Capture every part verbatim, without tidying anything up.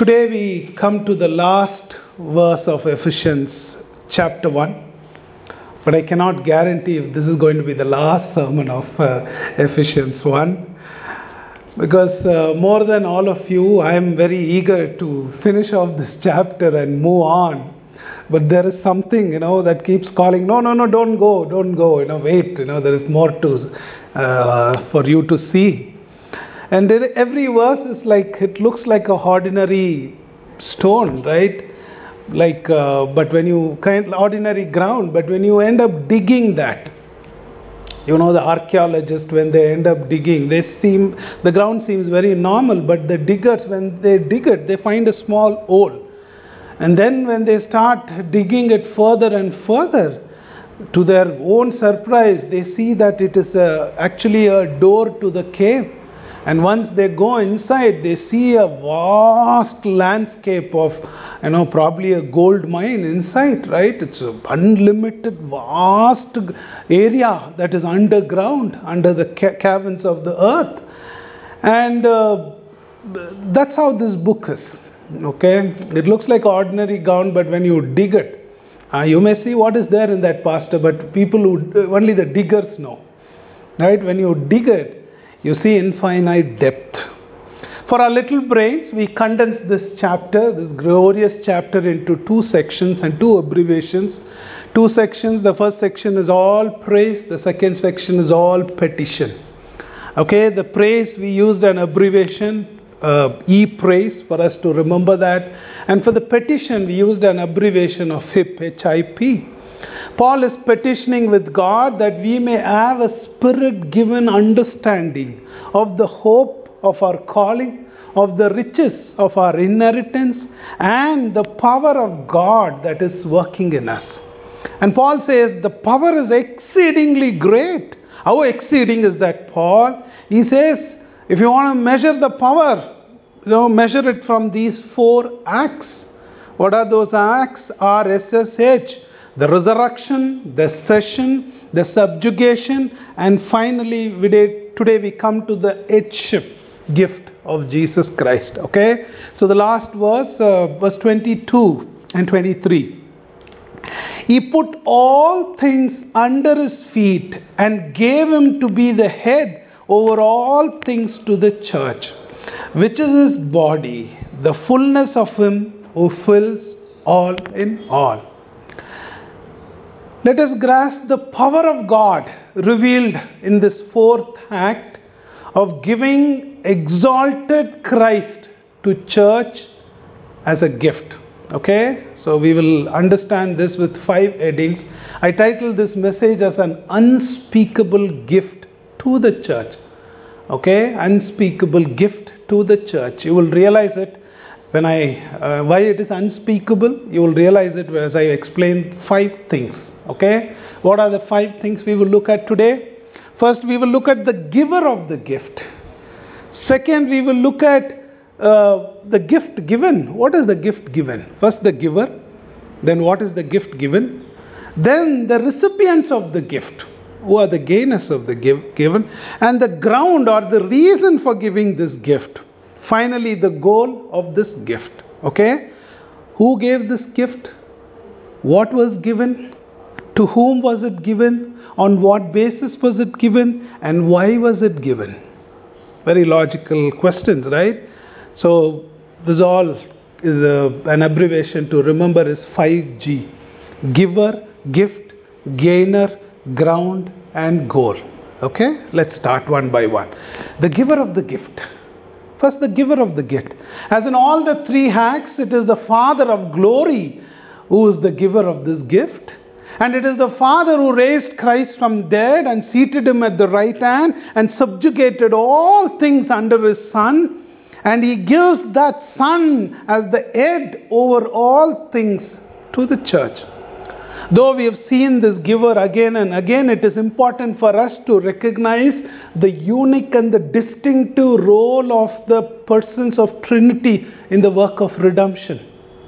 Today we come to the last verse of Ephesians chapter one. But I cannot guarantee if this is going to be the last sermon of uh, Ephesians one. Because uh, more than all of you, I am very eager to finish off this chapter and move on. But there is something, you know, that keeps calling, no, no, no, don't go, don't go, you know, wait, you know, there is more to, uh, for you to see. And there, every verse is like, it looks like a ordinary stone, right? Like, uh, but when you, kind ordinary ground, but when you end up digging that, you know, the archaeologists, when they end up digging, they seem, the ground seems very normal, but the diggers, when they dig it, they find a small hole. And then when they start digging it further and further, to their own surprise, they see that it is a, actually a door to the cave. And once they go inside, they see a vast landscape of, you know, probably a gold mine inside, right? It's an unlimited, vast area that is underground, under the ca- caverns of the earth. And uh, that's how this book is, okay? It looks like ordinary ground, but when you dig it, uh, you may see what is there in that, pastor, but people who, only the diggers know, right? When you dig it, you see infinite depth. For our little brains, we condense this chapter, this glorious chapter, into two sections and two abbreviations. Two sections. The first section is all praise. The second section is all petition. Okay, the praise, we used an abbreviation, uh, E-praise, for us to remember that. And for the petition, we used an abbreviation of H I P, H I P. Paul is petitioning with God that we may have a spirit-given understanding of the hope of our calling, of the riches of our inheritance, and the power of God that is working in us. And Paul says the power is exceedingly great. How exceeding is that, Paul? He says, if you want to measure the power, you know, measure it from these four acts. What are those acts? R S S H. The resurrection, the session, the subjugation, and finally, we did, today we come to the headship gift of Jesus Christ. Okay? So the last verse, uh, verse twenty-two and twenty-three. He put all things under his feet and gave him to be the head over all things to the church, which is his body, the fullness of him who fills all in all. Let us grasp the power of God revealed in this fourth act of giving exalted Christ to church as a gift. Okay, so we will understand this with five headings. I titled this message as an unspeakable gift to the church. Okay, unspeakable gift to the church. You will realize it when I, uh, why it is unspeakable. You will realize it as I explain five things. Okay, what are the five things we will look at today? First, we will look at the giver of the gift. Second, we will look at uh, the gift given. What is the gift given? First, the giver. Then, what is the gift given? Then, the recipients of the gift. Who are the gainers of the give, given? And the ground or the reason for giving this gift. Finally, the goal of this gift. Okay? Who gave this gift? What was given? To whom was it given? On what basis was it given? And why was it given? Very logical questions, right? So, this all is a, an abbreviation to remember is five G. Giver, gift, gainer, ground, and goal. Okay? Let's start one by one. The giver of the gift. First, the giver of the gift. As in all the three acts, it is the Father of glory who is the giver of this gift. And it is the Father who raised Christ from dead and seated him at the right hand and subjugated all things under his Son. And he gives that Son as the head over all things to the church. Though we have seen this giver again and again, it is important for us to recognize the unique and the distinctive role of the persons of Trinity in the work of redemption.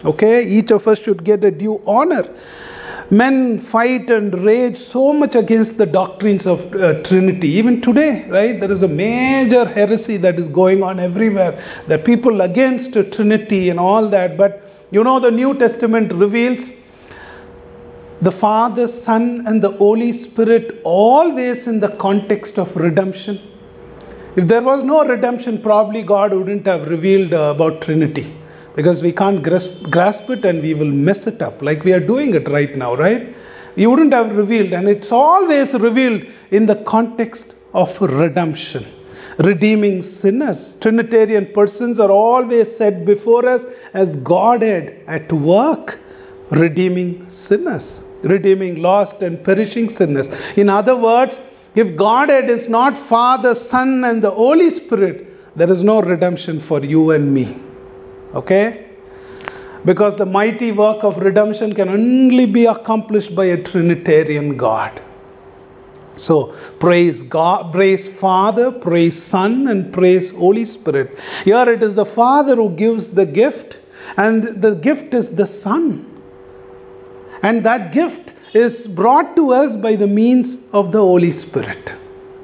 Okay, each of us should get a due honor. Men fight and rage so much against the doctrines of uh, Trinity. Even today, right, there is a major heresy that is going on everywhere. That people against uh, Trinity and all that. But you know, the New Testament reveals the Father, Son, and the Holy Spirit always in the context of redemption. If there was no redemption, probably God wouldn't have revealed uh, about Trinity. Because we can't grasp, grasp it and we will mess it up like we are doing it right now, right? He wouldn't have revealed, and it's always revealed in the context of redemption. Redeeming sinners. Trinitarian persons are always set before us as Godhead at work, redeeming sinners, redeeming lost and perishing sinners. In other words, if Godhead is not Father, Son, and the Holy Spirit, there is no redemption for you and me. Okay? Because the mighty work of redemption can only be accomplished by a Trinitarian God. So, praise God, praise Father, praise Son, and praise Holy Spirit. Here it is the Father who gives the gift, and the gift is the Son. And that gift is brought to us by the means of the Holy Spirit.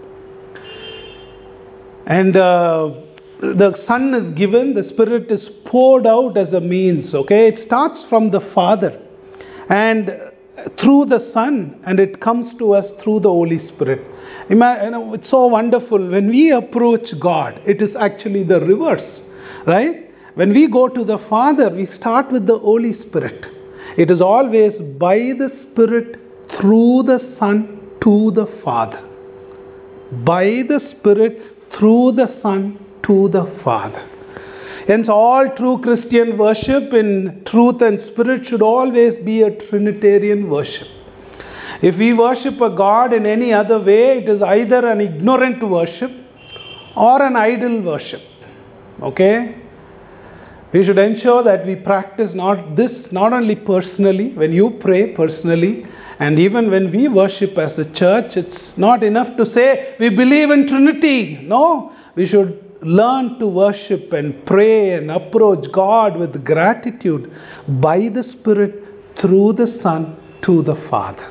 And uh, the Son is given, the Spirit is poured out as a means, okay? It starts from the Father and through the Son, and it comes to us through the Holy Spirit. You know, it's so wonderful. When we approach God, it is actually the reverse, right? When we go to the Father, we start with the Holy Spirit. It is always by the Spirit, through the Son, to the Father. By the Spirit, through the Son, to the Father. Hence, all true Christian worship in truth and spirit should always be a Trinitarian worship. If we worship a God in any other way, it is either an ignorant worship or an idol worship. Okay? We should ensure that we practice not this, not only personally, when you pray personally, and even when we worship as a church, it's not enough to say we believe in Trinity. No, we should learn to worship and pray and approach God with gratitude by the Spirit, through the Son, to the Father.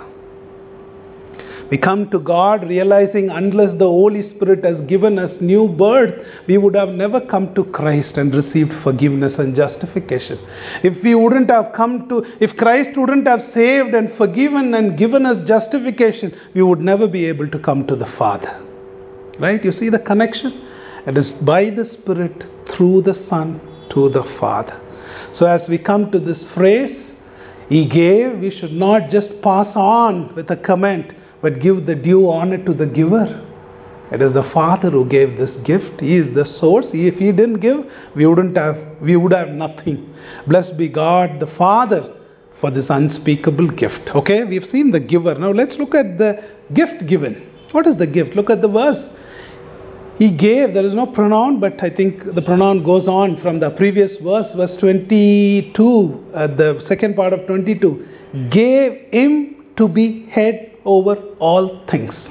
We come to God realizing unless the Holy Spirit has given us new birth, we would have never come to Christ and received forgiveness and justification. If we wouldn't have come to, if Christ wouldn't have saved and forgiven and given us justification, we would never be able to come to the Father. Right? You see the connection? It is by the Spirit, through the Son, to the Father. So as we come to this phrase, He gave, we should not just pass on with a comment, but give the due honor to the giver. It is the Father who gave this gift. He is the source. If He didn't give, we wouldn't have, we would have nothing. Blessed be God, the Father, for this unspeakable gift. Okay, we've seen the giver. Now let's look at the gift given. What is the gift? Look at the verse. He gave, there is no pronoun, but I think the pronoun goes on from the previous verse, verse twenty-two, uh, the second part of twenty-two. Gave Him to be head over all things.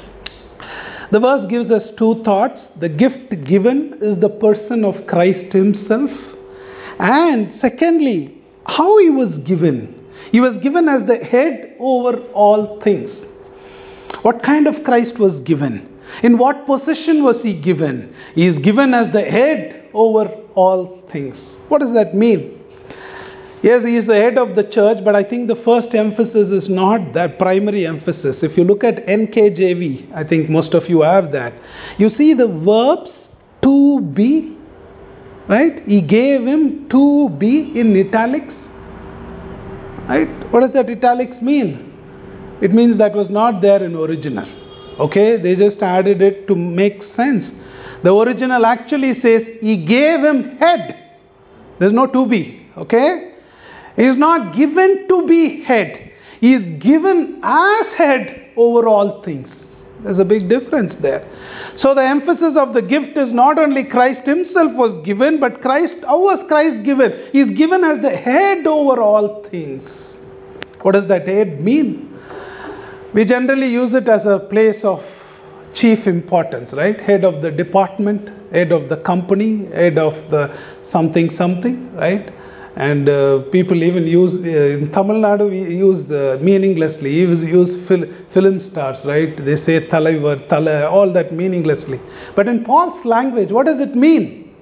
The verse gives us two thoughts. The gift given is the person of Christ Himself. And secondly, how He was given. He was given as the head over all things. What kind of Christ was given? In what position was He given? He is given as the head over all things. What does that mean? Yes, He is the head of the church, but I think the first emphasis is not that primary emphasis. If you look at N K J V, I think most of you have that. You see the verbs to be, right? He gave Him to be in italics. Right? What does that italics mean? It means that was not there in original. Okay, they just added it to make sense. The original actually says He gave Him head. There's no to be. Okay, He is not given to be head. He is given as head over all things. There's a big difference there. So the emphasis of the gift is not only Christ Himself was given, but Christ, how was Christ given? He is given as the head over all things. What does that head mean? We generally use it as a place of chief importance, right? Head of the department, head of the company, head of the something something, right? And uh, people even use, uh, in Tamil Nadu, we use uh, meaninglessly. We use, use fil- film stars, right? They say Talaivar, Tala, all that meaninglessly. But in Paul's language, what does it mean?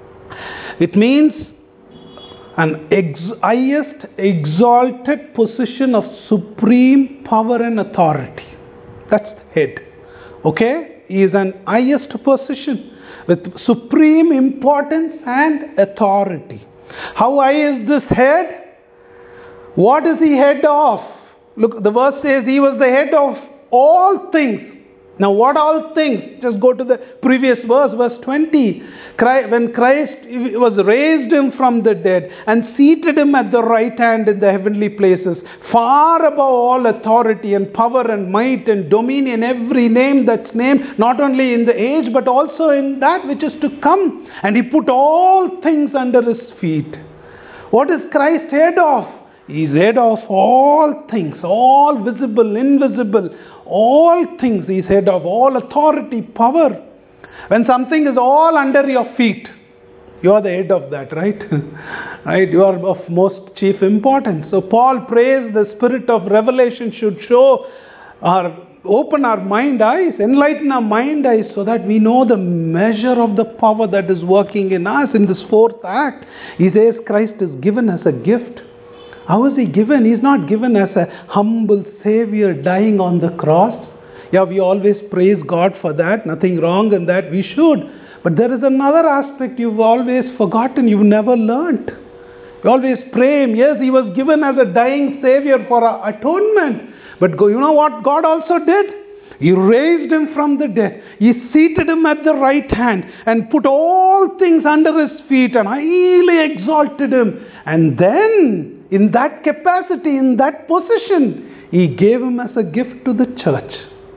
It means an ex- highest exalted position of supreme power and authority. That's the head. Okay? He is an highest position with supreme importance and authority. How high is this head? What is he head of? Look, the verse says he was the head of all things. Now, what all things? Just go to the previous verse, verse twenty. When Christ was raised him from the dead and seated him at the right hand in the heavenly places, far above all authority and power and might and dominion, every name that's named, not only in the age but also in that which is to come. And he put all things under his feet. What is Christ head of? He is head of all things, all visible, invisible, all things. He is head of all authority, power. When something is all under your feet, you are the head of that, right? Right? You are of most chief importance. So Paul prays the spirit of revelation should show our, open our mind eyes, enlighten our mind eyes so that we know the measure of the power that is working in us. In this fourth act, he says Christ is given as a gift. How is he given? He's not given as a humble savior dying on the cross. Yeah, we always praise God for that. Nothing wrong in that. We should. But there is another aspect you've always forgotten. You've never learned. You always pray him. Yes, he was given as a dying savior for our atonement. But go, you know what God also did? He raised him from the dead. He seated him at the right hand and put all things under his feet and highly exalted him. And then, in that capacity, in that position, he gave him as a gift to the church.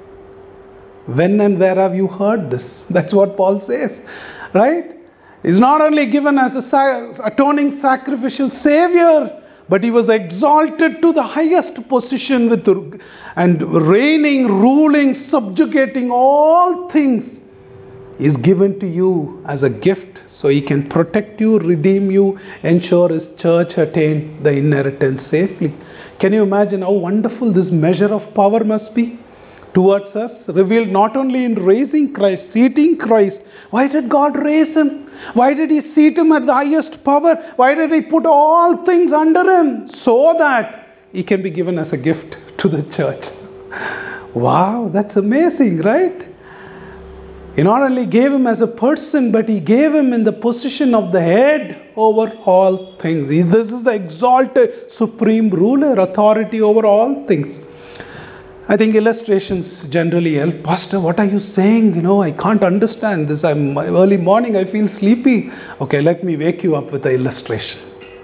When and where have you heard this? That's what Paul says, right? He's not only given as a sa- atoning sacrificial savior, but he was exalted to the highest position with and reigning, ruling, subjugating all things is given to you as a gift so he can protect you, redeem you, ensure his church attain the inheritance safely. Can you imagine how wonderful this measure of power must be towards us, revealed not only in raising Christ, seating Christ. Why did God raise him? Why did he seat him at the highest power? Why did he put all things under him? So that he can be given as a gift to the church. Wow, that's amazing, right? He not only gave him as a person, but he gave him in the position of the head over all things. This is the exalted supreme ruler, authority over all things. I think illustrations generally help. Pastor, what are you saying? You know, I can't understand this. I'm early morning, I feel sleepy. Okay, let me wake you up with an illustration.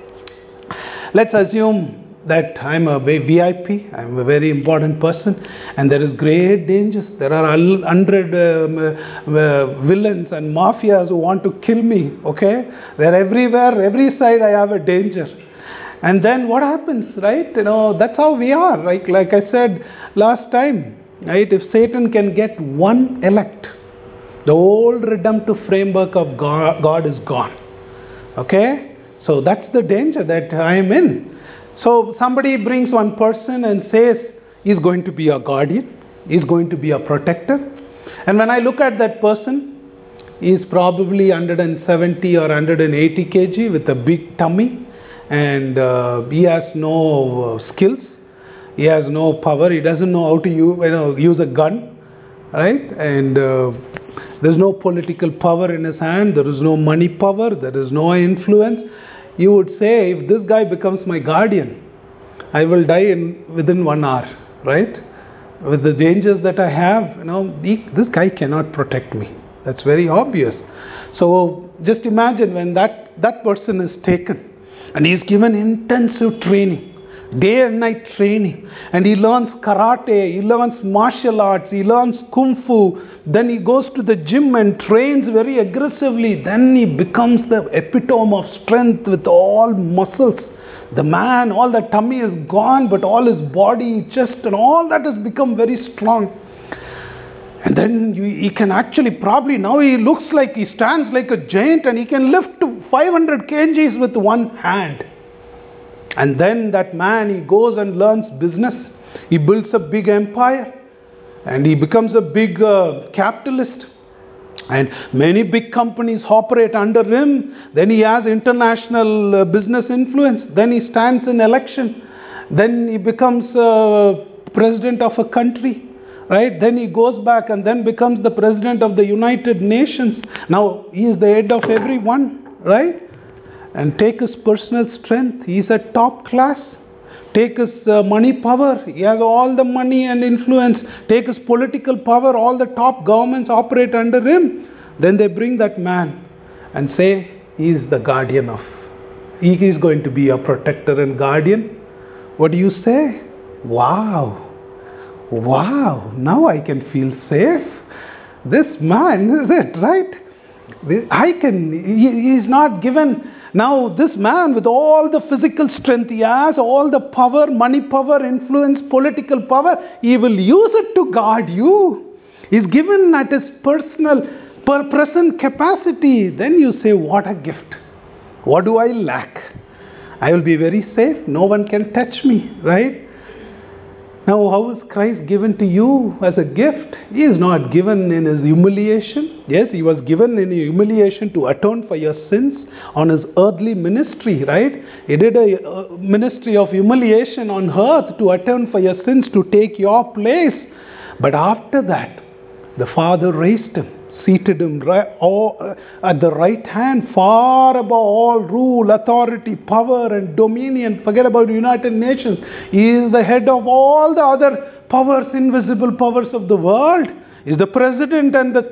Let's assume that I'm a V I P, I'm a very important person, and there is great dangers. There are a hundred um, uh, villains and mafias who want to kill me, okay? They're everywhere, every side I have a danger. And then what happens, right? You know, that's how we are. Like, like I said last time, right? If Satan can get one elect, the old redemptive framework of God, God is gone. Okay? So that's the danger that I am in. So somebody brings one person and says, he's going to be a guardian, he's going to be a protector. And when I look at that person, he's probably one hundred seventy or one hundred eighty kilograms with a big tummy. And uh, he has no uh, skills, he has no power, he doesn't know how to use, you know, use a gun, right? And uh, there's no political power in his hand, there is no money power, there is no influence. You would say, if this guy becomes my guardian, I will die in within one hour, right? With the dangers that I have, you know, he, this guy cannot protect me. That's very obvious. So just imagine when that, that person is taken, and he is given intensive training, day and night training. And he learns karate, he learns martial arts, he learns kung fu. Then he goes to the gym and trains very aggressively. Then he becomes the epitome of strength with all muscles. The man, all the tummy is gone, but all his body, chest and all that has become very strong. And then you, he can actually probably, now he looks like he stands like a giant and he can lift to five hundred kilograms with one hand. And then that man, he goes and learns business. He builds a big empire. And he becomes a big uh, capitalist. And many big companies operate under him. Then he has international uh, business influence. Then he stands in election. Then he becomes uh, president of a country. Right? Then he goes back and then becomes the president of the United Nations. Now he is the head of everyone. Right? And take his personal strength. He is a top class. Take his uh, money power. He has all the money and influence. Take his political power. All the top governments operate under him. Then they bring that man and say, he is the guardian of. He is going to be a protector and guardian. What do you say? Wow. Wow. Now I can feel safe. This man, is it, right? I can, he is not given. Now this man with all the physical strength he has, all the power, money power, influence, political power, he will use it to guard you. He's given at his personal, per present capacity. Then you say, what a gift. What do I lack? I will be very safe. No one can touch me, right? Now, how is Christ given to you as a gift? He is not given in his humiliation. Yes, he was given in humiliation to atone for your sins on his earthly ministry, right? He did a ministry of humiliation on earth to atone for your sins, to take your place. But after that, the Father raised him, seated him right, all, at the right hand, far above all rule, authority, power and dominion. Forget about the United Nations. He is the head of all the other powers, invisible powers of the world. He is the president and the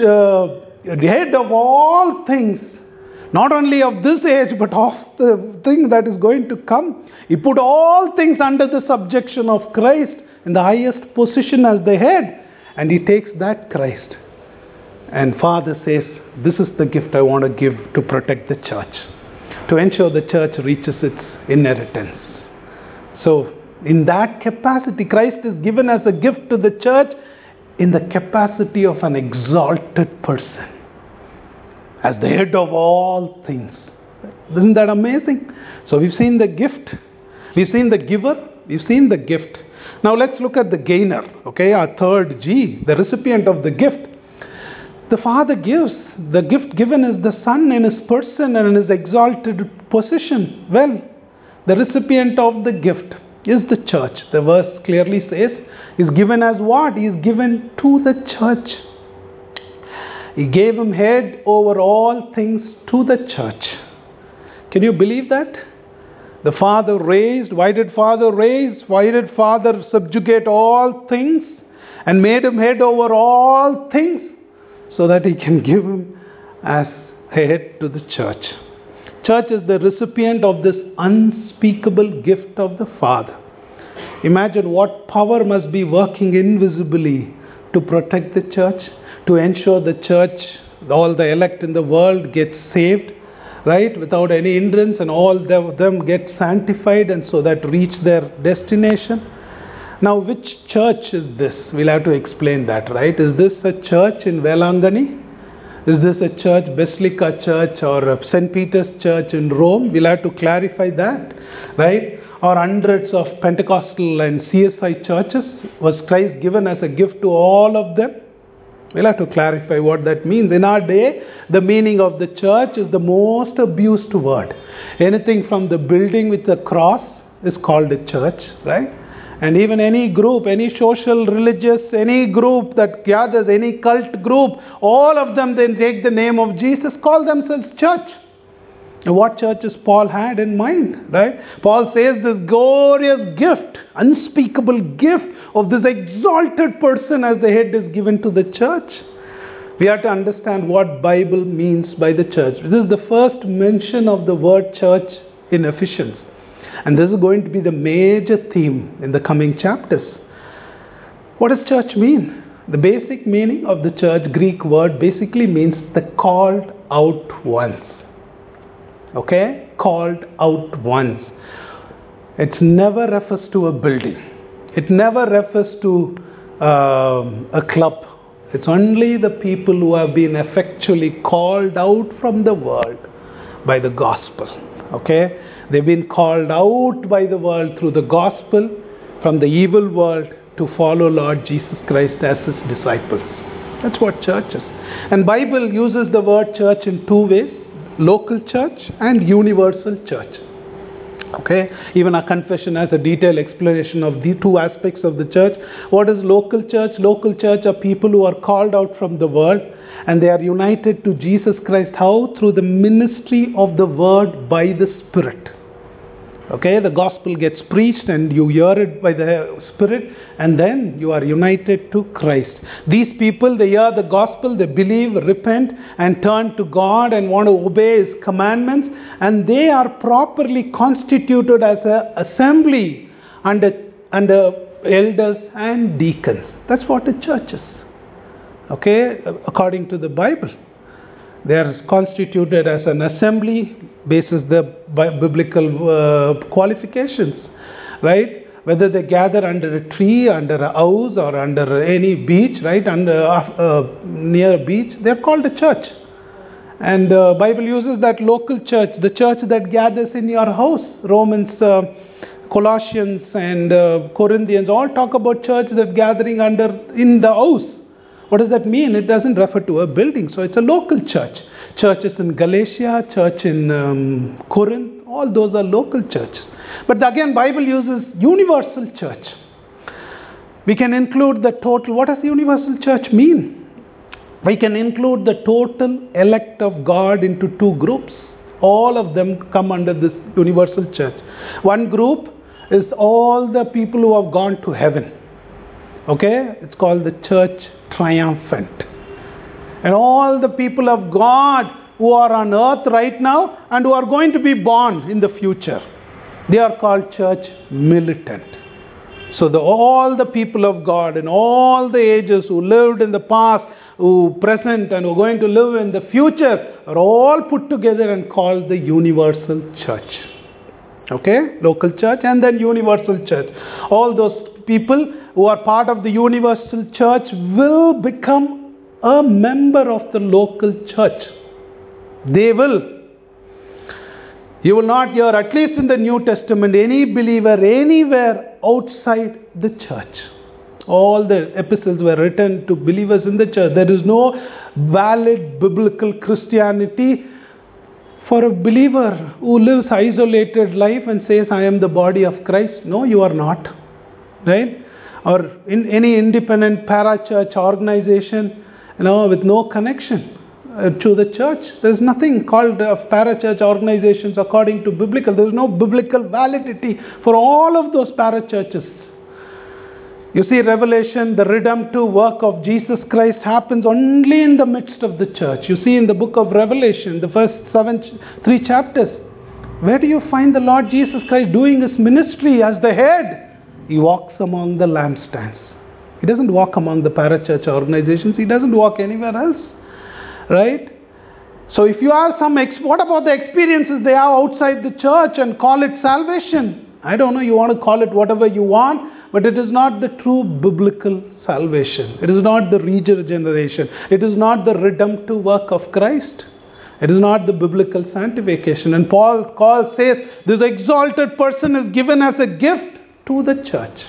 uh, head of all things. Not only of this age, but of the thing that is going to come. He put all things under the subjection of Christ in the highest position as the head. And he takes that Christ. And Father says, this is the gift I want to give to protect the church, to ensure the church reaches its inheritance. So in that capacity, Christ is given as a gift to the church in the capacity of an exalted person, as the head of all things. Isn't that amazing? So we've seen the gift, we've seen the giver, we've seen the gift. Now let's look at the gainer, okay, our third G, the recipient of the gift. The Father gives. The gift given is the Son in his person and in his exalted position. Well, the recipient of the gift is the church. The verse clearly says, is given as what? He is given to the church. He gave him head over all things to the church. Can you believe that? The Father raised. Why did Father raise? Why did Father subjugate all things and made him head over all things? So that he can give him as head to the church. Church is the recipient of this unspeakable gift of the Father. Imagine what power must be working invisibly to protect the church, to ensure the church, all the elect in the world get saved, right, without any hindrance, and all of them get sanctified and so that reach their destination. Now, which church is this? We'll have to explain that, right? Is this a church in Velangani? Is this a church, Basilica Church or Saint Peter's Church in Rome? We'll have to clarify that, right? Or hundreds of Pentecostal and C S I churches? Was Christ given as a gift to all of them? We'll have to clarify what that means. In our day, the meaning of the church is the most abused word. Anything from the building with the cross is called a church, right? And even any group, any social, religious, any group that gathers, any cult group, all of them then take the name of Jesus, call themselves church. And what churches Paul had in mind, right? Paul says this glorious gift, unspeakable gift of this exalted person as the head is given to the church. We have to understand what Bible means by the church. This is the first mention of the word church in Ephesians. And this is going to be the major theme in the coming chapters. What does church mean? The basic meaning of the church, Greek word, basically means the called out ones. Okay? Called out ones. It never refers to a building. It never refers to um, a club. It's only the people who have been effectually called out from the world by the gospel. Okay? They've been called out by the world through the gospel from the evil world to follow Lord Jesus Christ as his disciples. That's what church is. And Bible uses the word church in two ways: local church and universal church. Okay, even our confession has a detailed explanation of the two aspects of the church. What is local church? Local church are people who are called out from the world and they are united to Jesus Christ. How? Through the ministry of the word by the Spirit. Okay, the gospel gets preached and you hear it by the Spirit, and then you are united to Christ. These people, they hear the gospel, they believe, repent, and turn to God and want to obey his commandments, and they are properly constituted as an assembly under, under elders and deacons. That's what a church is. Okay, according to the Bible. They are constituted as an assembly basis the biblical uh, qualifications, right? Whether they gather under a tree, under a house, or under any beach, right? Under uh, near a beach, they are called a church. And uh, Bible uses that local church, the church that gathers in your house. Romans, uh, Colossians, and uh, Corinthians all talk about church that gathering under in the house. What does that mean? It doesn't refer to a building, so it's a local church. Churches in Galatia, church in um, Corinth, all those are local churches. But again, Bible uses universal church. We can include the total. What does universal church mean? We can include the total elect of God into two groups. All of them come under this universal church. One group is all the people who have gone to heaven. Okay, it's called the church triumphant. And all the people of God who are on earth right now and who are going to be born in the future, they are called church militant. So the, all the people of God in all the ages who lived in the past, who present and who are going to live in the future are all put together and called the universal church. Okay, local church and then universal church. All those people who are part of the universal church will become a member of the local church. They will. You will not hear, at least in the New Testament, any believer anywhere outside the church. All the epistles were written to believers in the church. There is no valid biblical Christianity for a believer who lives isolated life and says, I am the body of Christ. No, you are not. Right? Or in any independent parachurch organization, you know, with no connection uh, to the church. There's nothing called uh, parachurch organizations according to biblical. There's no biblical validity for all of those parachurches. You see, Revelation, the redemptive work of Jesus Christ happens only in the midst of the church. You see in the book of Revelation, the first seven, three chapters, where do you find the Lord Jesus Christ doing his ministry as the head? He walks among the lampstands. He doesn't walk among the parachurch organizations. He doesn't walk anywhere else. Right? So if you have some, ex- what about the experiences they have outside the church and call it salvation? I don't know, you want to call it whatever you want, but it is not the true biblical salvation. It is not the regeneration. It is not the redemptive work of Christ. It is not the biblical sanctification. And Paul, Paul says this exalted person is given as a gift to the church.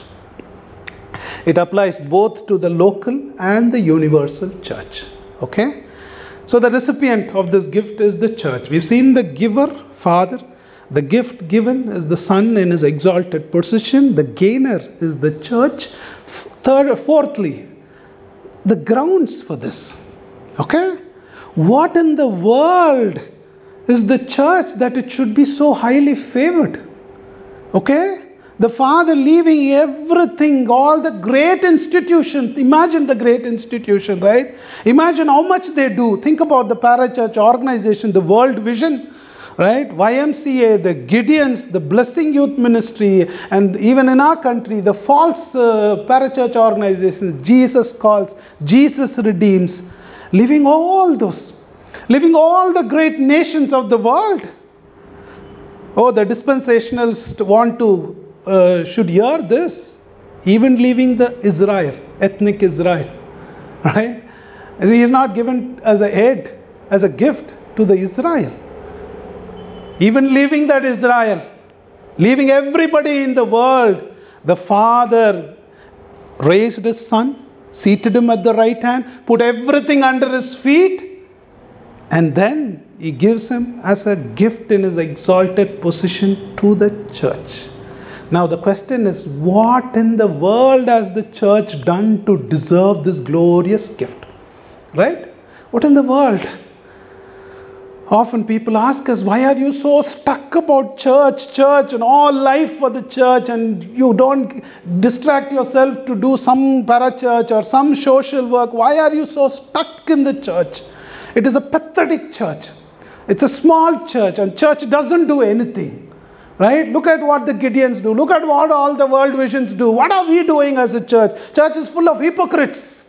It applies both to the local and the universal church. Okay? So the recipient of this gift is the church. We've seen the giver, Father. The gift given is the Son in his exalted position. The gainer is the church. Third, fourthly, the grounds for this. Okay? What in the world is the church that it should be so highly favored? Okay? The Father leaving everything, all the great institutions. Imagine the great institution, right? Imagine how much they do. Think about the parachurch organization, the World Vision, right? Y M C A, the Gideons, the Blessing Youth Ministry, and even in our country, the false uh, parachurch organizations, Jesus Calls, Jesus Redeems, leaving all those, leaving all the great nations of the world. Oh, the dispensationalists want to Uh, should hear this, even leaving the Israel, ethnic Israel, right? He is not given as a head, as a gift to the Israel. Even leaving that Israel, leaving everybody in the world, the Father raised his Son, seated him at the right hand, put everything under his feet, and then he gives him as a gift in his exalted position to the church. Now the question is, what in the world has the church done to deserve this glorious gift? Right? What in the world? Often people ask us, why are you so stuck about church, church and all life for the church, and you don't distract yourself to do some parachurch or some social work? Why are you so stuck in the church? It is a pathetic church. It's a small church, and church doesn't do anything. Right? Look at what the Gideons do. Look at what all the World Visions do. What are we doing as a church? Church is full of hypocrites.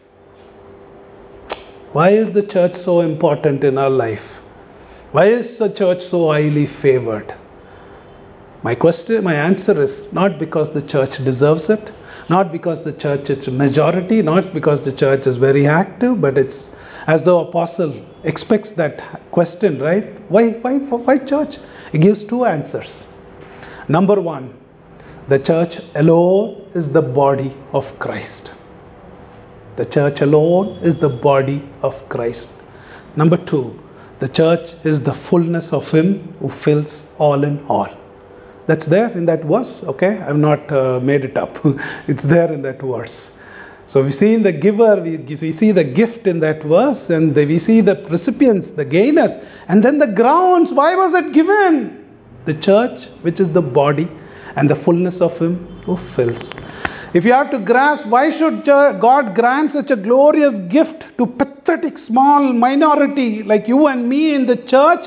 Why is the church so important in our life? Why is the church so highly favored? My question, my answer is not because the church deserves it, not because the church is a majority, not because the church is very active, but it's as though apostle expects that question, right? Why, why, why church? He gives two answers. Number one, the church alone is the body of Christ. The church alone is the body of Christ. Number two, the church is the fullness of Him who fills all in all. That's there in that verse, okay? I've not uh, made it up. It's there in that verse. So we see in the giver, we, we see the gift in that verse, and the, we see the recipients, the gainers, and then the grounds. Why was it given? The church, which is the body, and the fullness of Him who fills. If you have to grasp, why should God grant such a glorious gift to pathetic small minority like you and me in the church?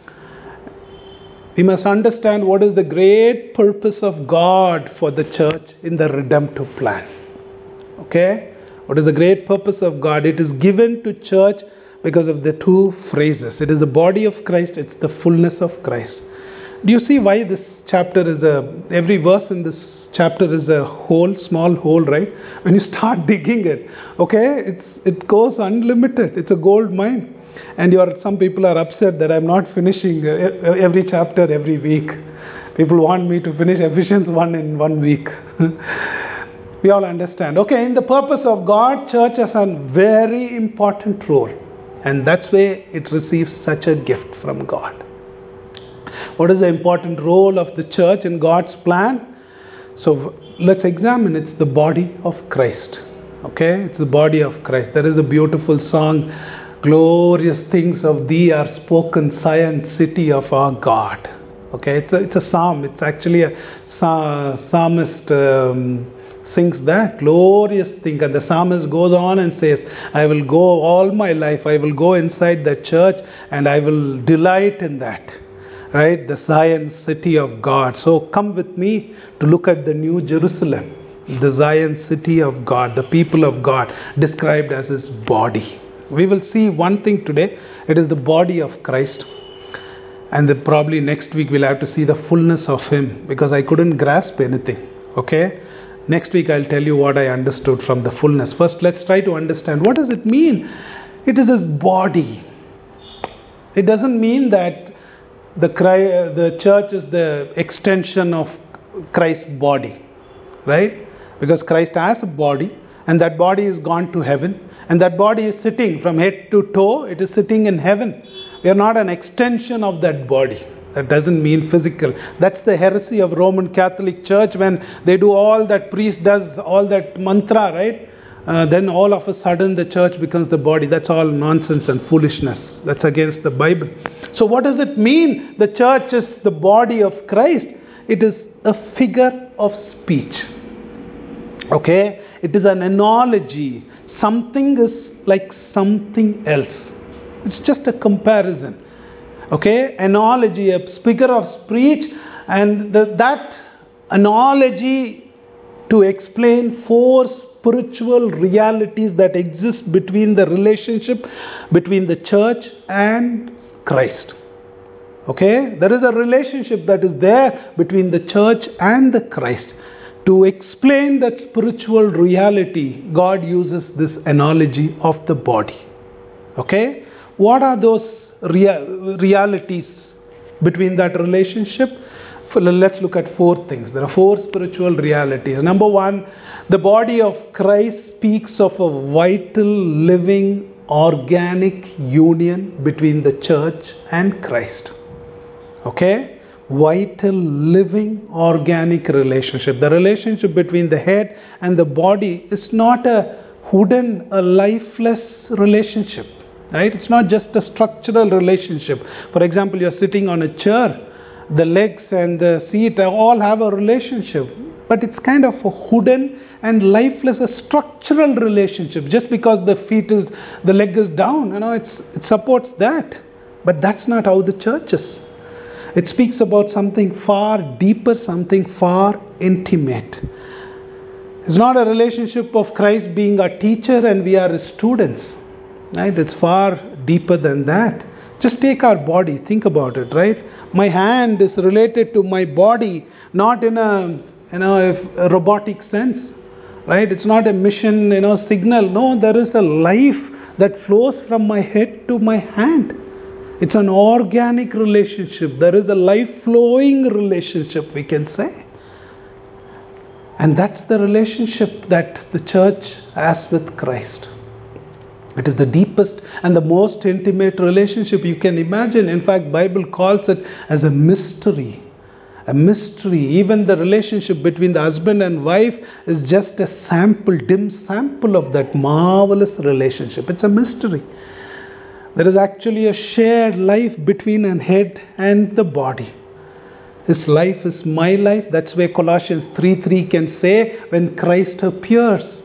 We must understand what is the great purpose of God for the church in the redemptive plan. Okay? What is the great purpose of God? It is given to church because of the two phrases. It is the body of Christ, it's the fullness of Christ. Do you see why this chapter is a, every verse in this chapter is a hole, small hole, right? When you start digging it, okay, it's it goes unlimited. It's a gold mine. And you're, some people are upset that I'm not finishing every chapter every week. People want me to finish Ephesians one in one week. We all understand. Okay, in the purpose of God, church has a very important role. And that's why it receives such a gift from God. What is the important role of the church in God's plan? So let's examine. It's the body of Christ. Okay, it's the body of Christ. There is a beautiful song, glorious things of thee are spoken, Zion, city of our God. Okay, it's a, it's a psalm. It's actually a psalmist um, sings that glorious thing, and the psalmist goes on and says, I will go all my life, I will go inside the church and I will delight in that. Right, the Zion city of God. So come with me to look at the New Jerusalem, the Zion city of God, the people of God, described as His body. We will see one thing today. It is the body of Christ. And then probably next week we'll have to see the fullness of Him, because I couldn't grasp anything. Okay? Next week I'll tell you what I understood from the fullness. First, let's try to understand, what does it mean? It is His body. It doesn't mean that The, the church is the extension of Christ's body, right? Because Christ has a body, and that body is gone to heaven, and that body is sitting from head to toe. It is sitting in heaven. We are not an extension of that body. That doesn't mean physical. That's the heresy of Roman Catholic Church, when they do all that, priest does all that mantra, right? Uh, then all of a sudden the church becomes the body. That's all nonsense and foolishness. That's against the Bible. So what does it mean? The church is the body of Christ. It is a figure of speech. Okay? It is an analogy. Something is like something else. It's just a comparison. Okay? Analogy, a figure of speech, and the, that analogy to explain four spiritual realities that exist between the relationship between the church and Christ. Okay? There is a relationship that is there between the church and the Christ. To explain that spiritual reality, God uses this analogy of the body. Okay? What are those rea- realities between that relationship? Let's look at four things. There are four spiritual realities. Number one, the body of Christ speaks of a vital, living, organic union between the church and Christ. Okay? Vital, living, organic relationship. The relationship between the head and the body is not a hidden, a lifeless relationship. Right? It's not just a structural relationship. For example, you're sitting on a chair. The legs and the seat all have a relationship, but it's kind of a hidden and lifeless, a structural relationship. Just because the feet is, the leg is down, you know, it's, it supports that. But that's not how the church is. It speaks about something far deeper, something far intimate. It's not a relationship of Christ being our teacher and we are his students. Right? It's far deeper than that. Just take our body, think about it, right? My hand is related to my body, not in a, you know, a robotic sense, right? It's not a mission, you know, signal. No, there is a life that flows from my head to my hand. It's an organic relationship. There is a life-flowing relationship, we can say. And that's the relationship that the church has with Christ. It is the deepest and the most intimate relationship you can imagine. In fact, Bible calls it as a mystery. A mystery. Even the relationship between the husband and wife is just a sample, dim sample of that marvelous relationship. It's a mystery. There is actually a shared life between a head and the body. His life is my life. That's where Colossians three three can say, when Christ appears,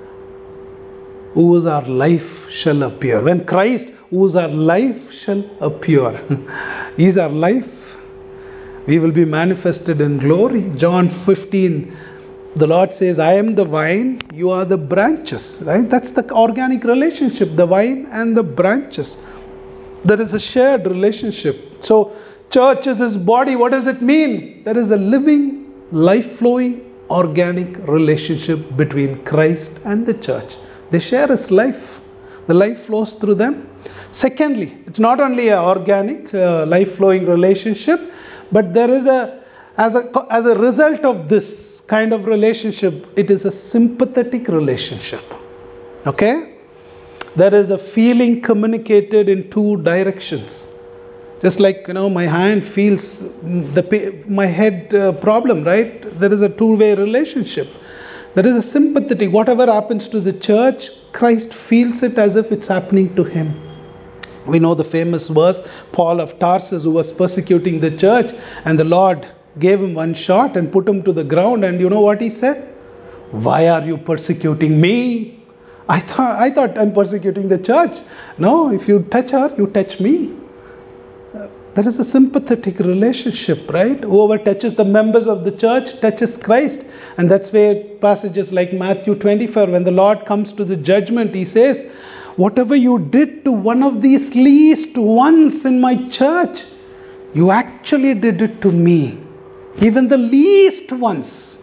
whose our life shall appear. When Christ, whose our life shall appear. He is our life. We will be manifested in glory. John fifteen, the Lord says, I am the vine, you are the branches. Right? That's the organic relationship, the vine and the branches. There is a shared relationship. So, church is his body. What does it mean? There is a living, life-flowing, organic relationship between Christ and the church. They share his life. The life flows through them. Secondly, it's not only an organic, uh, life-flowing relationship, but there is a, as a, as a result of this kind of relationship, it is a sympathetic relationship. Okay? There is a feeling communicated in two directions. Just like, you know, my hand feels the my head uh, problem, right? There is a two-way relationship. There is a sympathetic, whatever happens to the church, Christ feels it as if it's happening to him. We know the famous verse, Paul of Tarsus, who was persecuting the church, and the Lord gave him one shot and put him to the ground, and you know what he said? Why are you persecuting me? I thought, I thought I'm persecuting the church. No, if you touch her, you touch me. There is a sympathetic relationship, right? Whoever touches the members of the church touches Christ. And that's where passages like Matthew twenty-four, when the Lord comes to the judgment, he says, whatever you did to one of these least ones in my church, you actually did it to me. Even the least ones.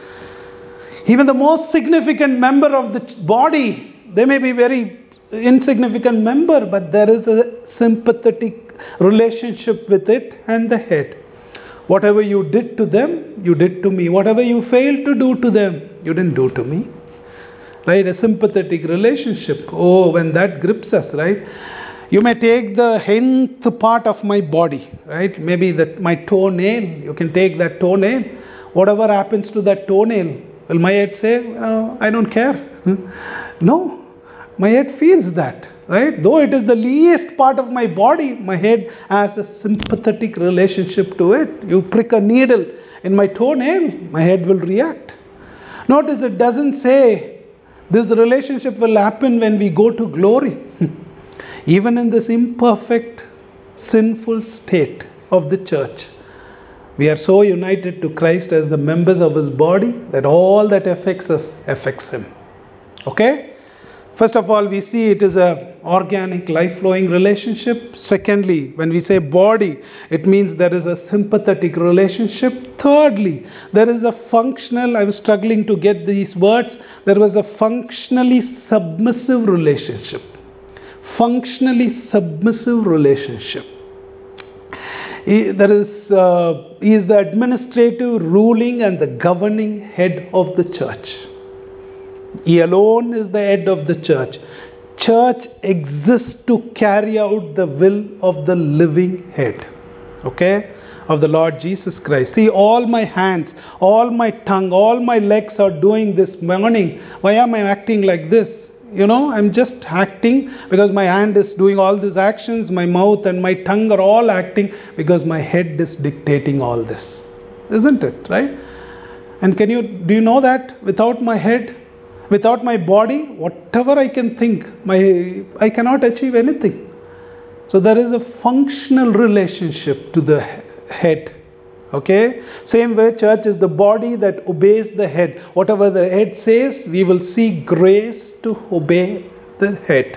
Even the most significant member of the body, they may be very insignificant member, but there is a sympathetic relationship with it and the head. Whatever you did to them, you did to me. Whatever you failed to do to them, you didn't do to me. Right? A sympathetic relationship. Oh, when that grips us, right? You may take the nth part of my body, right? Maybe that my toenail. You can take that toenail. Whatever happens to that toenail, will my head say, oh, I don't care? No. My head feels that, right? Though it is the least part of my body, my head has a sympathetic relationship to it. You prick a needle in my toenail, my head will react. Notice it doesn't say this relationship will happen when we go to glory. Even in this imperfect, sinful state of the church, we are so united to Christ as the members of his body that all that affects us affects him. Okay? First of all, we see it is an organic, life-flowing relationship. Secondly, when we say body, it means there is a sympathetic relationship. Thirdly, there is a functional, I was struggling to get these words, there was a functionally submissive relationship. Functionally submissive relationship. He, there is, uh, he is the administrative, ruling, and the governing head of the church. He alone is the head of the church. Church exists to carry out the will of the living head. Okay? Of the Lord Jesus Christ. See, all my hands, all my tongue, all my legs are doing this morning. Why am I acting like this? You know, I'm just acting because my hand is doing all these actions. My mouth and my tongue are all acting because my head is dictating all this. Isn't it? Right? And can you, do you know that without my head, without my body, whatever I can think, my I cannot achieve anything. So there is a functional relationship to the head. Okay? Same way, church is the body that obeys the head. Whatever the head says, we will see grace to obey the head.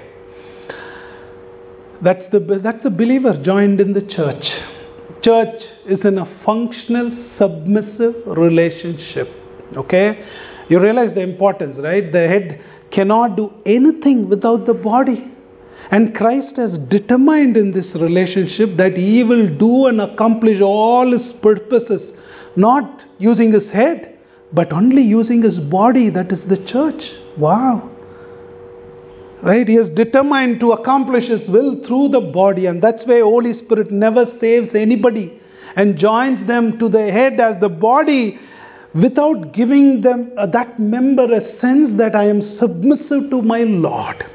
That's the, that's the believer joined in the church. Church is in a functional, submissive relationship. Okay? You realize the importance, right? The head cannot do anything without the body. And Christ has determined in this relationship that he will do and accomplish all his purposes, not using his head, but only using his body, that is the church. Wow. Right? He has determined to accomplish his will through the body, and that's why Holy Spirit never saves anybody and joins them to the head as the body without giving them uh, that member a sense that I am submissive to my Lord.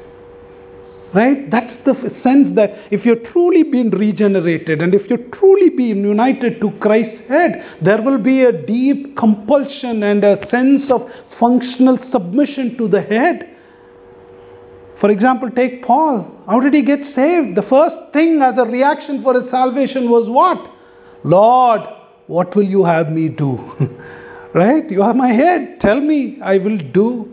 Right? That's the sense that if you're truly been regenerated and if you're truly been united to Christ's head, there will be a deep compulsion and a sense of functional submission to the head. For example, take Paul. How did he get saved? The first thing as a reaction for his salvation was what? Lord, what will you have me do? Right? You are my head. Tell me, I will do.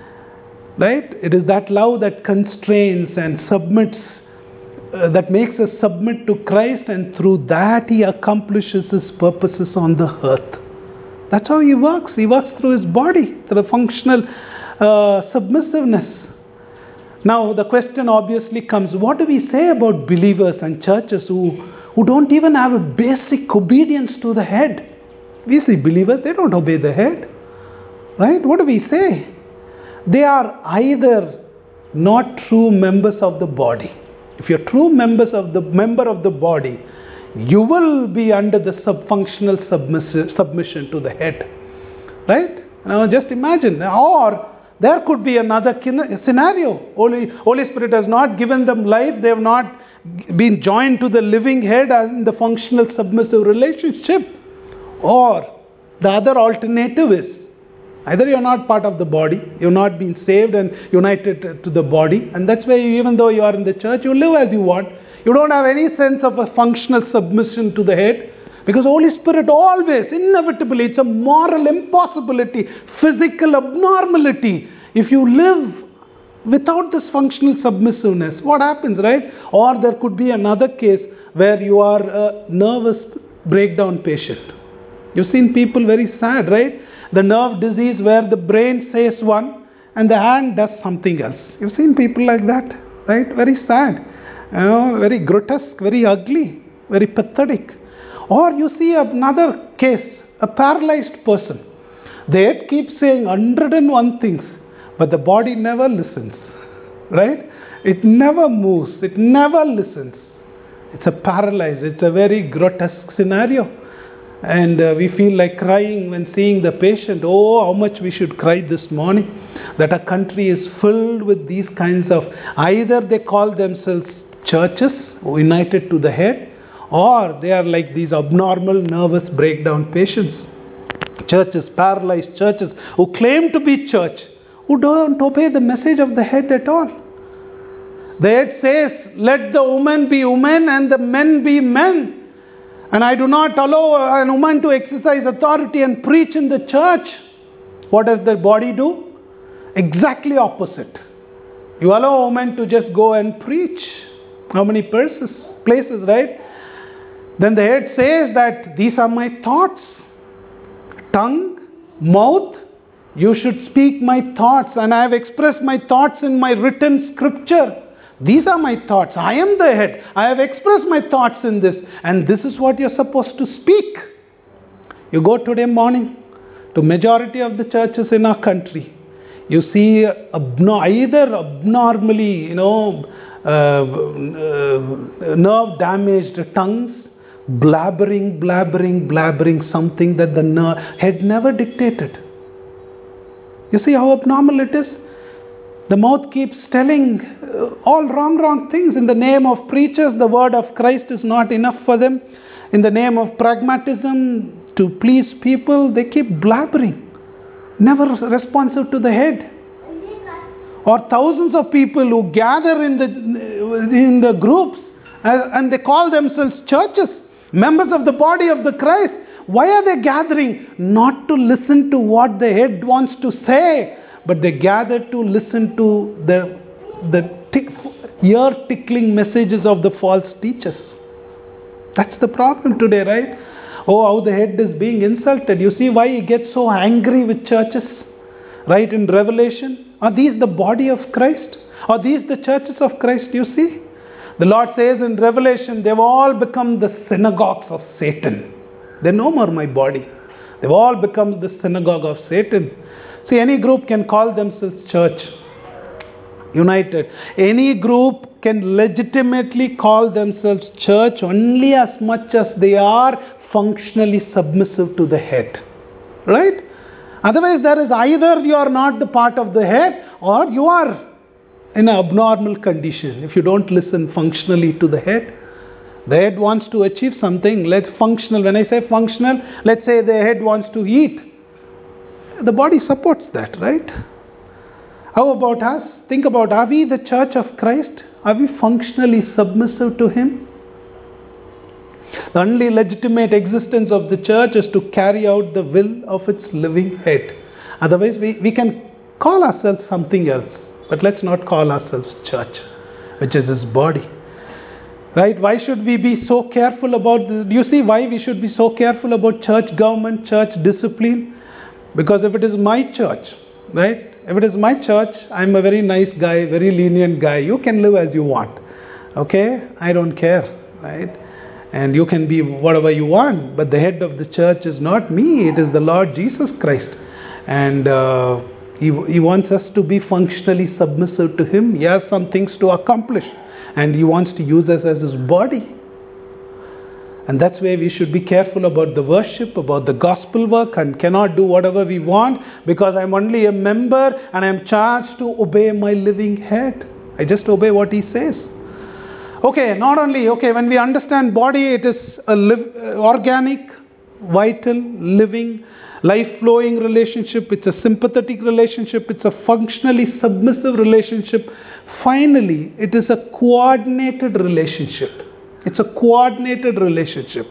Right? It is that love that constrains and submits, uh, that makes us submit to Christ, and through that he accomplishes his purposes on the earth. That's how he works. He works through his body, through functional uh, submissiveness. Now the question obviously comes, what do we say about believers and churches who, who don't even have a basic obedience to the head? We see believers, they don't obey the head. Right? What do we say? They are either not true members of the body. If you're true members of the member of the body, you will be under the subfunctional submission to the head. Right? Now just imagine. Or there could be another scenario. Holy, Holy Spirit has not given them life. They have not been joined to the living head as in the functional submissive relationship. Or the other alternative is, either you are not part of the body, you have not been saved and united to the body, and that's why you, even though you are in the church, you live as you want. You don't have any sense of a functional submission to the head, because Holy Spirit always, inevitably, it's a moral impossibility, physical abnormality. If you live without this functional submissiveness, what happens, right? Or there could be another case where you are a nervous breakdown patient. You've seen people very sad, right? The nerve disease where the brain says one and the hand does something else. You've seen people like that, right? Very sad, you know, very grotesque, very ugly, very pathetic. Or you see another case, a paralyzed person. The head keeps saying one hundred and one things, but the body never listens, right? It never moves, it never listens. It's a paralyzed, it's a very grotesque scenario. And uh, we feel like crying when seeing the patient. Oh, how much we should cry this morning. That our country is filled with these kinds of, either they call themselves churches united to the head, or they are like these abnormal nervous breakdown patients. Churches, paralyzed churches, who claim to be church, who don't obey the message of the head at all. The head says, let the woman be woman and the men be men. And I do not allow a woman to exercise authority and preach in the church. What does the body do? Exactly opposite. You allow a woman to just go and preach. How many places, places, right? Then the head says that these are my thoughts. Tongue, mouth, you should speak my thoughts. And I have expressed my thoughts in my written scripture. These are my thoughts. I am the head. I have expressed my thoughts in this. And this is what you're supposed to speak. You go today morning to majority of the churches in our country. You see abno- either abnormally, you know, uh, uh, nerve damaged tongues, blabbering, blabbering, blabbering something that the ner- head never dictated. You see how abnormal it is? The mouth keeps telling uh, all wrong, wrong things. In the name of preachers, the word of Christ is not enough for them. In the name of pragmatism, to please people, they keep blabbering. Never responsive to the head. Or thousands of people who gather in the, in the groups and they call themselves churches, members of the body of the Christ. Why are they gathering? Not to listen to what the head wants to say, but they gather to listen to the, the tick, ear-tickling messages of the false teachers. That's the problem today, right? Oh, how the head is being insulted. You see why he gets so angry with churches? Right, in Revelation? Are these the body of Christ? Are these the churches of Christ, you see? The Lord says in Revelation, they've all become the synagogues of Satan. They're no more my body. They've all become the synagogue of Satan. See, any group can call themselves church. United. Any group can legitimately call themselves church only as much as they are functionally submissive to the head. Right? Otherwise, there is either you are not the part of the head or you are in an abnormal condition if you don't listen functionally to the head. The head wants to achieve something. Let's functional. When I say functional, let's say the head wants to eat. The body supports that, right? How about us? Think about, are we the church of Christ? Are we functionally submissive to Him? The only legitimate existence of the church is to carry out the will of its living head. Otherwise, we, we can call ourselves something else. But let's not call ourselves church, which is His body. Right? Why should we be so careful about this? Do you see why we should be so careful about church government, church discipline? Because if it is my church, right? If it is my church, I'm a very nice guy, very lenient guy. You can live as you want. Okay? I don't care. Right? And you can be whatever you want. But the head of the church is not me. It is the Lord Jesus Christ. And uh, he, he wants us to be functionally submissive to Him. He has some things to accomplish. And He wants to use us as His body. And that's where we should be careful about the worship, about the gospel work, and cannot do whatever we want because I'm only a member and I'm charged to obey my living head. I just obey what He says. Okay, not only, okay, when we understand body, it is a live, organic, vital, living, life-flowing relationship. It's a sympathetic relationship. It's a functionally submissive relationship. Finally, it is a coordinated relationship. It's a coordinated relationship.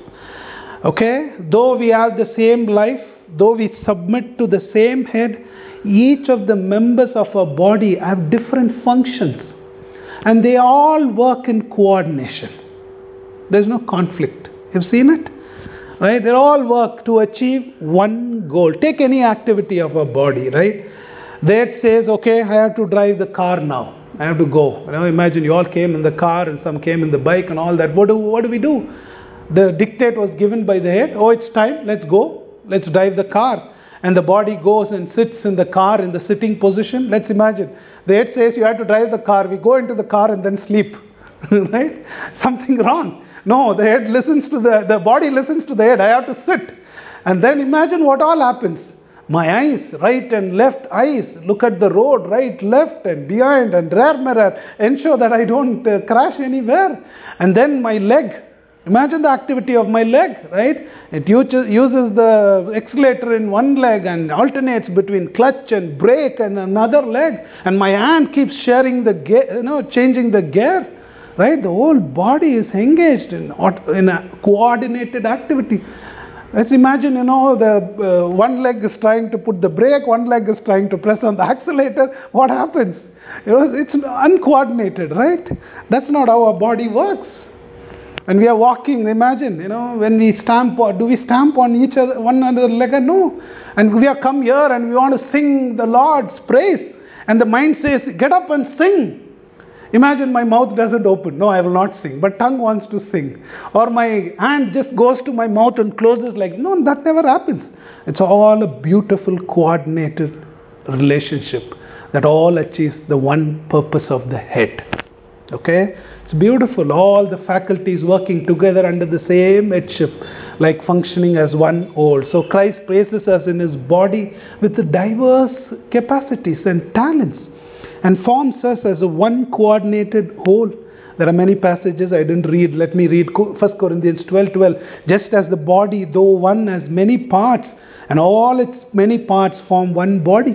Okay? Though we have the same life, though we submit to the same head, each of the members of our body have different functions. And they all work in coordination. There's no conflict. You've seen it? Right? They all work to achieve one goal. Take any activity of our body, right? The head says, okay, I have to drive the car now. I have to go. You know, imagine you all came in the car and some came in the bike and all that. What do, what do we do? The dictate was given by the head. Oh, it's time. Let's go. Let's drive the car. And the body goes and sits in the car in the sitting position. Let's imagine. The head says you have to drive the car. We go into the car and then sleep. Right? Something wrong. No, the head listens to the, the body listens to the head. I have to sit. And then imagine what all happens. My eyes, right and left eyes, look at the road, right, left and behind and rear mirror, ensure that I don't uh, crash anywhere. And then my leg, imagine the activity of my leg, right? It uses the accelerator in one leg and alternates between clutch and brake and another leg. And my hand keeps sharing the gear, you know, changing the gear, right? The whole body is engaged in, in a coordinated activity. Let's imagine, you know, the uh, one leg is trying to put the brake, one leg is trying to press on the accelerator. What happens? You know, it's uncoordinated, right? That's not how our body works. When we are walking, imagine, you know, when we stamp, do we stamp on each other, one another leg? No. And we have come here and we want to sing the Lord's praise. And the mind says, get up and sing. Imagine my mouth doesn't open. No, I will not sing. But tongue wants to sing. Or my hand just goes to my mouth and closes like, no, that never happens. It's all a beautiful coordinated relationship that all achieves the one purpose of the head. Okay? It's beautiful. All the faculties working together under the same headship, like functioning as one whole. So Christ places us in his body with the diverse capacities and talents, and forms us as a one coordinated whole. There are many passages I didn't read. Let me read First Corinthians twelve twelve. Just as the body, though one, has many parts, and all its many parts form one body.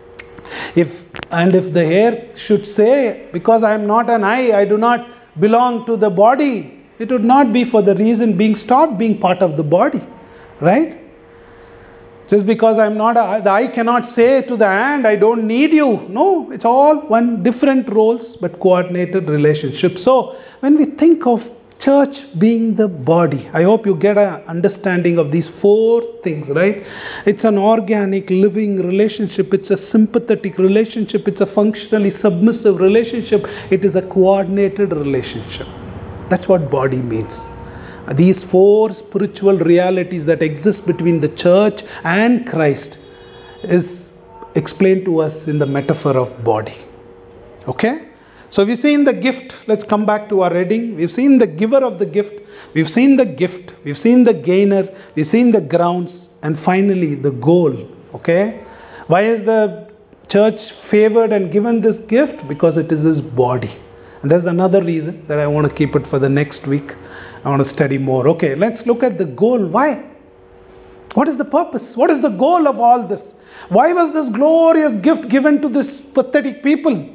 If and if the hair should say, because I am not an eye, I do not belong to the body, it would not be for the reason being stopped being part of the body, right? Just because I'm not a, the eye cannot say to the hand, I don't need you. No, it's all one, different roles but coordinated relationship. So when we think of church being the body, I hope you get an understanding of these four things, right? It's an organic, living relationship. It's a sympathetic relationship. It's a functionally submissive relationship. It is a coordinated relationship. That's what body means. These four spiritual realities that exist between the church and Christ is explained to us in the metaphor of body. Okay? So we've seen the gift. Let's come back to our reading. We've seen the giver of the gift. We've seen the gift. We've seen the gainer. We've seen the grounds. And finally, the goal. Okay? Why is the church favored and given this gift? Because it is his body. And there's another reason that I want to keep it for the next week. I want to study more. Okay, let's look at the goal. Why? What is the purpose? What is the goal of all this? Why was this glorious gift given to this pathetic people?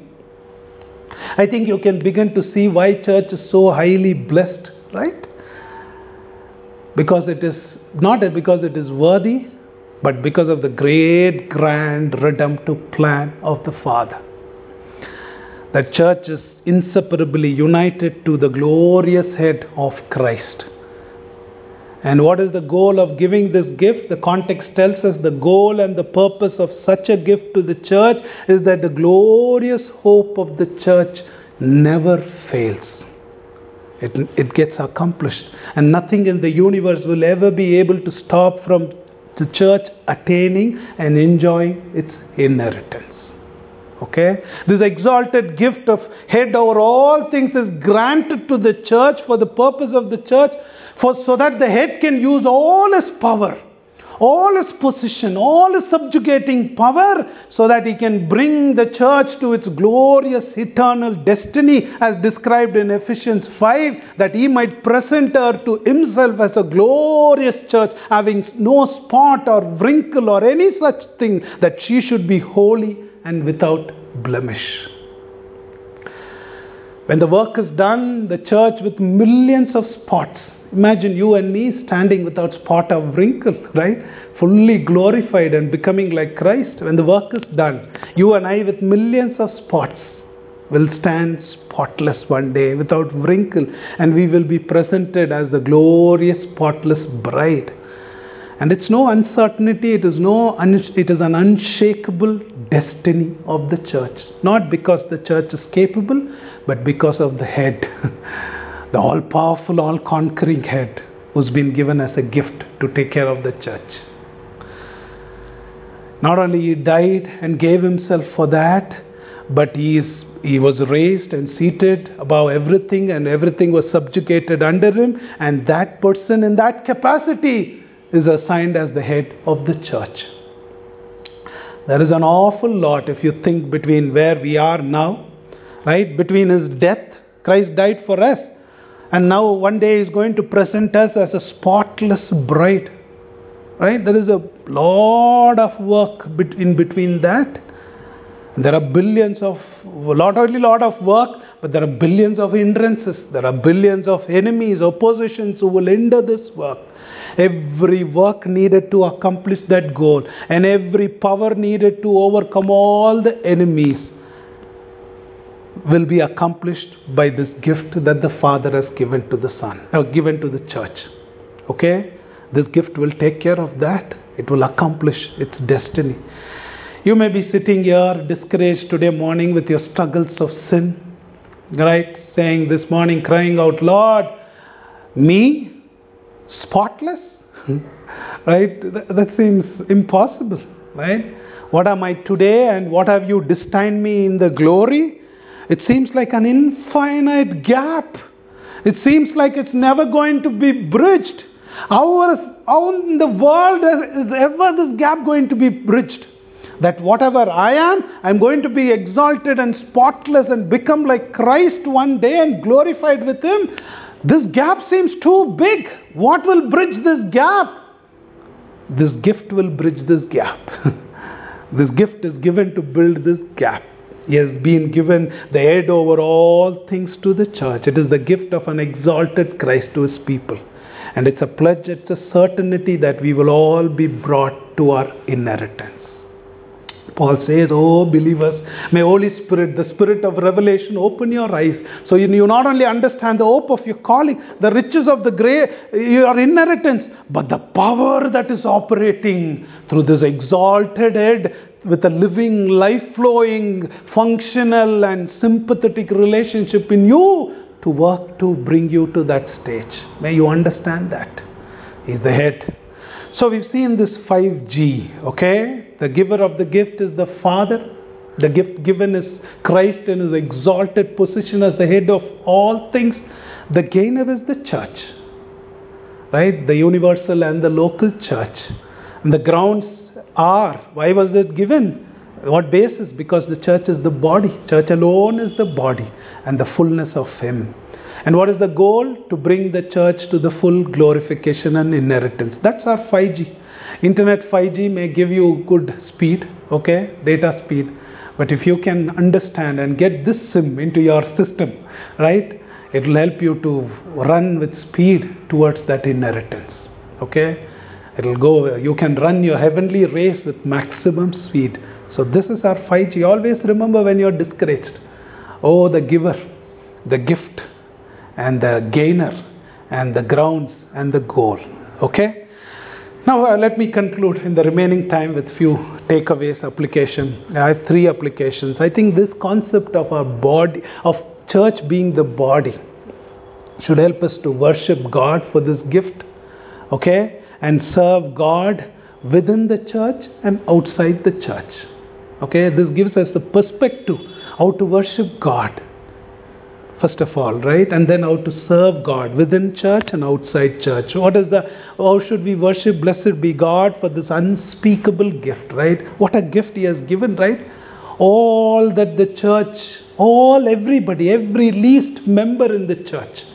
I think you can begin to see why church is so highly blessed, right? Because it is, not because it is worthy, but because of the great, grand, redemptive plan of the Father. The church is inseparably united to the glorious head of Christ. And what is the goal of giving this gift? The context tells us the goal and the purpose of such a gift to the church is that the glorious hope of the church never fails. It, it gets accomplished. And nothing in the universe will ever be able to stop from the church attaining and enjoying its inheritance. Okay? This exalted gift of head over all things is granted to the church for the purpose of the church, for so that the head can use all his power, all his position, all his subjugating power, so that he can bring the church to its glorious eternal destiny as described in Ephesians five, that he might present her to himself as a glorious church, having no spot or wrinkle or any such thing, that she should be holy and without blemish. When the work is done, the church with millions of spots, imagine you and me standing without spot or wrinkle, right? Fully glorified and becoming like Christ. When the work is done, you and I with millions of spots will stand spotless one day, without wrinkle, and we will be presented as the glorious spotless bride. And it's no uncertainty, it is no it is an unshakable destiny of the church. Not because the church is capable, but because of the head. The all-powerful, all-conquering head who's been given as a gift to take care of the church. Not only he died and gave himself for that, but he, is, he was raised and seated above everything, and everything was subjugated under him, and that person in that capacity is assigned as the head of the church. There is an awful lot, if you think, between where we are now, right? Between his death, Christ died for us, and now one day he's going to present us as a spotless bride, right? There is a lot of work in between that. There are billions of, not only lot of work, but there are billions of hindrances. There are billions of enemies, oppositions who will hinder this work. Every work needed to accomplish that goal, and every power needed to overcome all the enemies will be accomplished by this gift that the Father has given to the Son, or given to the church. Okay? This gift will take care of that. It will accomplish its destiny. You may be sitting here discouraged today morning with your struggles of sin. right? Saying this morning, crying out, Lord, me? Spotless? Right? That, that seems impossible, right? What am I today and what have you destined me in the glory? It seems like an infinite gap. It seems like it's never going to be bridged. How, is, how in the world is ever this gap going to be bridged? That whatever I am, I'm going to be exalted and spotless and become like Christ one day and glorified with Him. This gap seems too big. What will bridge this gap? This gift will bridge this gap. This gift is given to build this gap. He has been given the head over all things to the church. It is the gift of an exalted Christ to His people. And it's a pledge, it's a certainty that we will all be brought to our inheritance. Paul says, oh believers, may Holy Spirit, the Spirit of revelation, open your eyes. So you, you not only understand the hope of your calling, the riches of the great, your inheritance, but the power that is operating through this exalted head with a living, life-flowing, functional and sympathetic relationship in you to work to bring you to that stage. May you understand that. He's the head. So we've seen this five G, okay? The giver of the gift is the Father. The gift given is Christ in His exalted position as the head of all things. The gainer is the church, right? The universal and the local church. And the grounds are, why was it given? What basis? Because the church is the body. Church alone is the body and the fullness of Him. And what is the goal? To bring the church to the full glorification and inheritance. That's our five G. Internet five G may give you good speed, okay, data speed. But if you can understand and get this SIM into your system, right, it will help you to run with speed towards that inheritance, okay. It will go, you can run your heavenly race with maximum speed. So this is our five G. Always remember when you're discouraged. Oh, the giver, the gift, and the gainer, and the grounds, and the goal. Okay? Now uh, let me conclude in the remaining time with few takeaways, application. I have three applications. I think this concept of our body, of church being the body, should help us to worship God for this gift. Okay? And serve God within the church and outside the church. Okay? This gives us the perspective how to worship God. First of all, right? And then how to serve God within church and outside church. What is the, how should we worship? Blessed be God for this unspeakable gift, right? What a gift He has given, right? All that the church, all, everybody, every least member in the church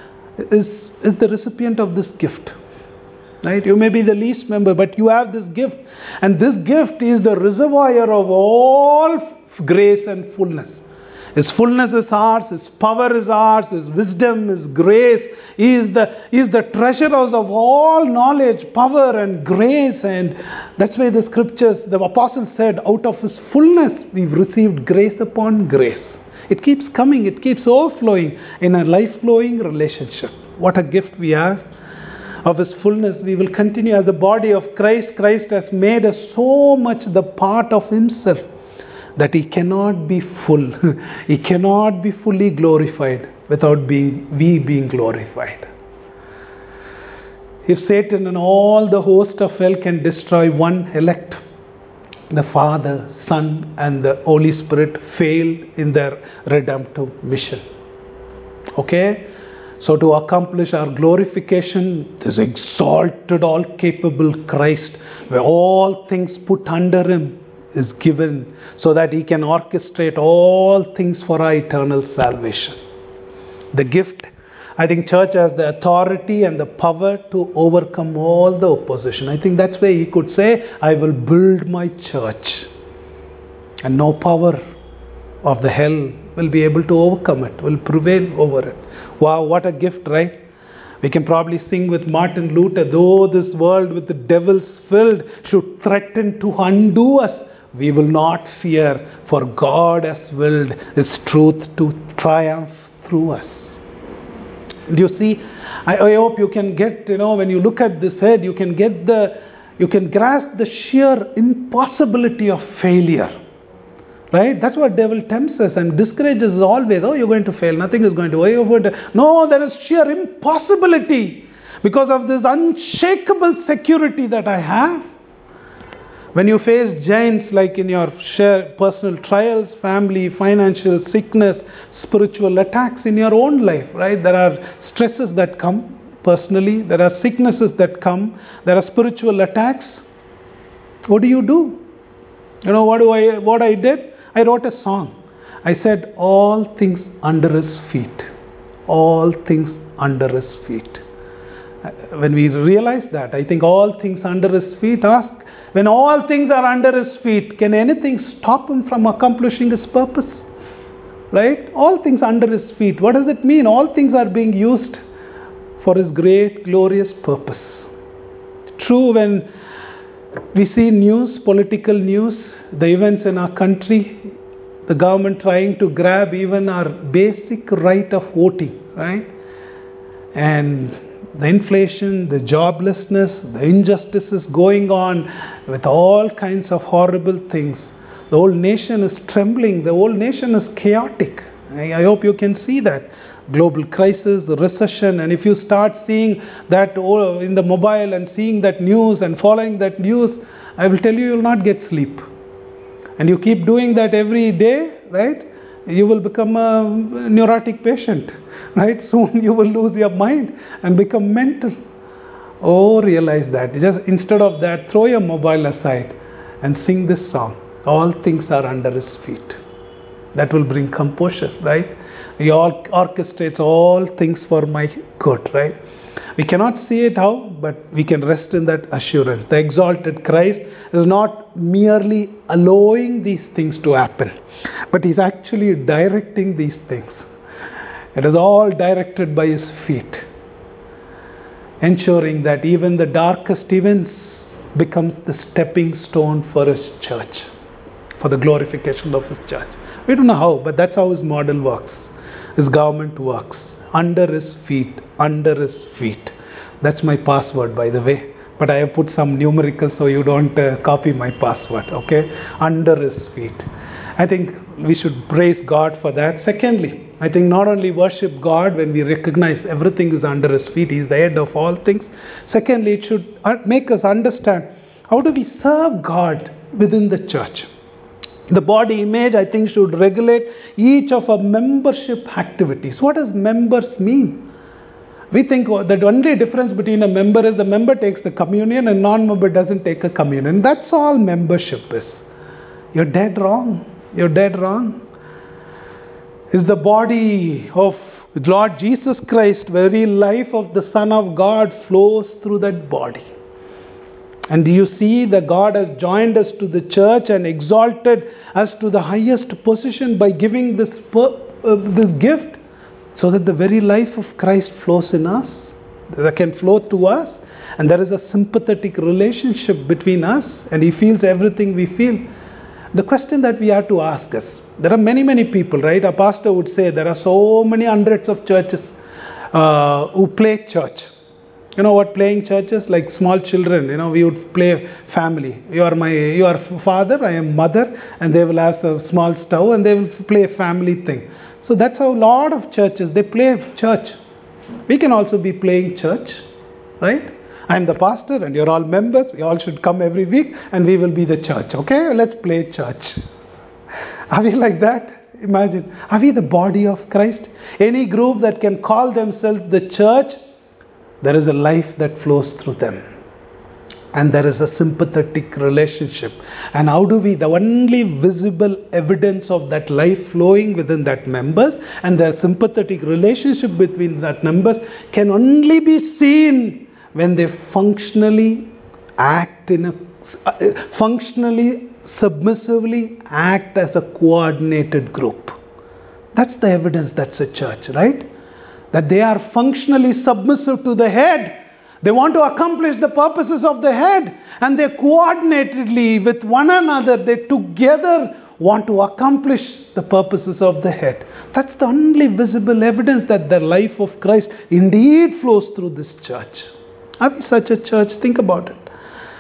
is, is the recipient of this gift, right? You may be the least member, but you have this gift. And this gift is the reservoir of all grace and fullness. His fullness is ours, His power is ours, His wisdom, His grace. He is the, he is the treasure house of all knowledge, power and grace. And that's why the scriptures, the apostle said, out of His fullness we've received grace upon grace. It keeps coming, it keeps overflowing in a life-flowing relationship. What a gift we have. Of His fullness we will continue as the body of Christ. Christ has made us so much the part of Himself that He cannot be full. He cannot be fully glorified without being we being glorified. If Satan and all the host of hell can destroy one elect, the Father, Son, and the Holy Spirit failed in their redemptive mission. Okay? So to accomplish our glorification, this exalted, all-capable Christ, where all things put under Him, is given so that He can orchestrate all things for our eternal salvation. The gift, I think church has the authority and the power to overcome all the opposition. I think that's why He could say, I will build my church. And no power of the hell will be able to overcome it, will prevail over it. Wow, what a gift, right? We can probably sing with Martin Luther, though this world with the devils filled should threaten to undo us, we will not fear, for God has willed His truth to triumph through us. Do you see? I, I hope you can get, you know, when you look at this head, you can get the, you can grasp the sheer impossibility of failure. Right? That's what devil tempts us and discourages us always. Oh, you're going to fail. Nothing is going to work. You're going to... No, there is sheer impossibility because of this unshakable security that I have. When you face giants like in your share, personal trials, family, financial, sickness, spiritual attacks in your own life, right? There are stresses that come personally. There are sicknesses that come. There are spiritual attacks. What do you do? You know what do I what I did? I wrote a song. I said, all things under his feet. All things under his feet. When we realize that, I think all things under his feet, ask, when all things are under his feet, can anything stop him from accomplishing his purpose? Right? All things under his feet. What does it mean? All things are being used for his great, glorious purpose. True, when we see news, political news, the events in our country, the government trying to grab even our basic right of voting, right? And the inflation, the joblessness, the injustices going on with all kinds of horrible things. The whole nation is trembling. The whole nation is chaotic. I, I hope you can see that. Global crisis, the recession, and if you start seeing that in the mobile and seeing that news and following that news, I will tell you, you will not get sleep. And you keep doing that every day, right? You will become a neurotic patient, right? Soon you will lose your mind and become mental. Oh, realize that. Just instead of that, throw your mobile aside and sing this song. All things are under his feet. That will bring composure, right? He all orchestrates all things for my good, right? We cannot see it how, but we can rest in that assurance. The exalted Christ is not merely allowing these things to happen, but he's actually directing these things. It is all directed by his feet, ensuring that even the darkest events becomes the stepping stone for his church, for the glorification of his church. We don't know how, but that's how his model works. His government works. Under his feet, under his feet. That's my password, by the way. But I have put some numerical so you don't uh, copy my password, okay? Under his feet. I think we should praise God for that. Secondly, I think not only worship God when we recognize everything is under his feet, he's the head of all things. Secondly, it should make us understand how do we serve God within the church. The body image, I think, should regulate each of our membership activities. What does members mean? We think that the only difference between a member is the member takes the communion and non-member doesn't take a communion. That's all membership is. You're dead wrong. You're dead wrong. Is the body of Lord Jesus Christ, very life of the Son of God flows through that body. And do you see that God has joined us to the church and exalted us to the highest position by giving this, uh, this gift so that the very life of Christ flows in us, that can flow to us, and there is a sympathetic relationship between us and he feels everything we feel. The question that we have to ask us, there are many, many people, right? A pastor would say there are so many hundreds of churches uh, who play church. You know what playing churches? Like small children, you know, we would play family. You are my, you are father, I am mother, and they will have a small stove and they will play a family thing. So that's how a lot of churches, they play church. We can also be playing church, right? I am the pastor and you're all members. We all should come every week and we will be the church. Okay, let's play church. Are we like that? Imagine. Are we the body of Christ? Any group that can call themselves the church, there is a life that flows through them. And there is a sympathetic relationship. And how do we, the only visible evidence of that life flowing within that members and the sympathetic relationship between that members can only be seen when they functionally act in a, functionally, submissively act as a coordinated group. That's the evidence that's a church, right? That they are functionally submissive to the head. They want to accomplish the purposes of the head. And they coordinatedly with one another, they together want to accomplish the purposes of the head. That's the only visible evidence that the life of Christ indeed flows through this church. Are we such a church? Think about it.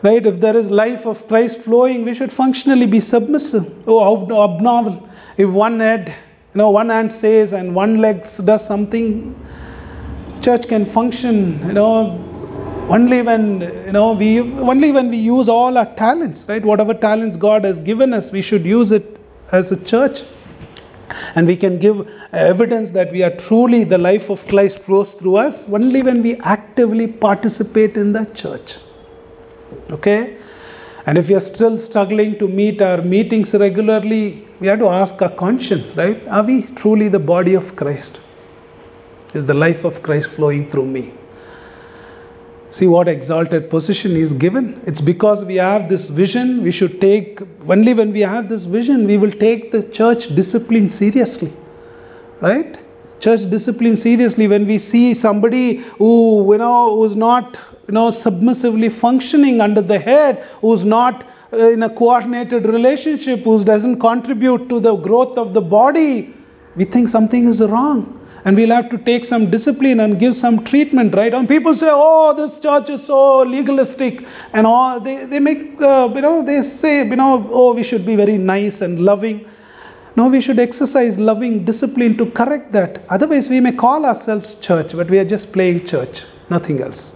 Right? If there is life of Christ flowing, we should functionally be submissive. Oh, how abnormal. If one head, you know, one hand says and one leg does something, church can function, you know, only when, you know, we, only when we use all our talents, right? Whatever talents God has given us, we should use it as a church. And we can give evidence that we are truly, the life of Christ flows through us only when we actively participate in the church. Okay? And if we are still struggling to meet our meetings regularly, we have to ask our conscience, right? Are we truly the body of Christ? Is the life of Christ flowing through me? See what exalted position He is given. It's because we have this vision. We should take, only when we have this vision, we will take the church discipline seriously. Right? Church discipline seriously. When we see somebody who, you know, who's not, you know, submissively functioning under the head, who's not in a coordinated relationship, who doesn't contribute to the growth of the body, we think something is wrong. And we'll have to take some discipline and give some treatment, right? And people say, oh, this church is so legalistic. And all they, they make, uh, you know, they say, you know, oh, we should be very nice and loving. No, we should exercise loving discipline to correct that. Otherwise, we may call ourselves church, but we are just playing church, nothing else.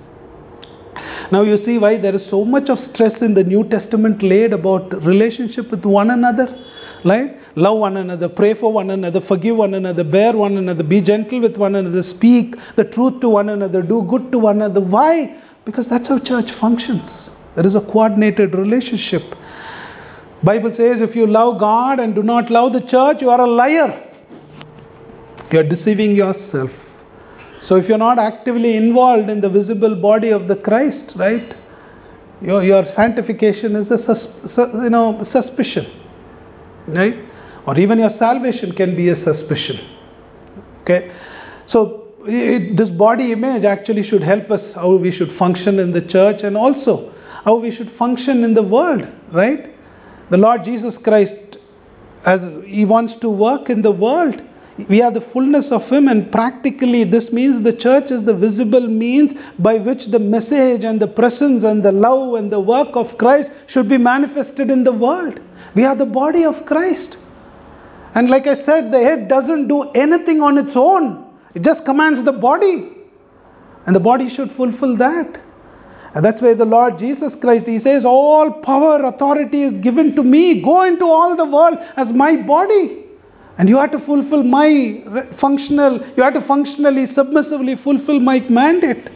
Now you see why there is so much of stress in the New Testament laid about relationship with one another. Right? Love one another, pray for one another, forgive one another, bear one another, be gentle with one another, speak the truth to one another, do good to one another. Why? Because that's how church functions. There is a coordinated relationship. Bible says if you love God and do not love the church, you are a liar. You are deceiving yourself. So if you're not actively involved in the visible body of the Christ, right? Your, your sanctification is a sus, you know, suspicion. Right? Or even your salvation can be a suspicion. Okay? So it, this body image actually should help us how we should function in the church and also how we should function in the world. Right? The Lord Jesus Christ, as He wants to work in the world, we are the fullness of Him, and practically this means the church is the visible means by which the message and the presence and the love and the work of Christ should be manifested in the world. We are the body of Christ. And like I said, the head doesn't do anything on its own. It just commands the body. And the body should fulfill that. And that's why the Lord Jesus Christ, He says, all power, authority is given to me. Go into all the world as my body. And you have to fulfill my functional, you have to functionally, submissively fulfill my mandate.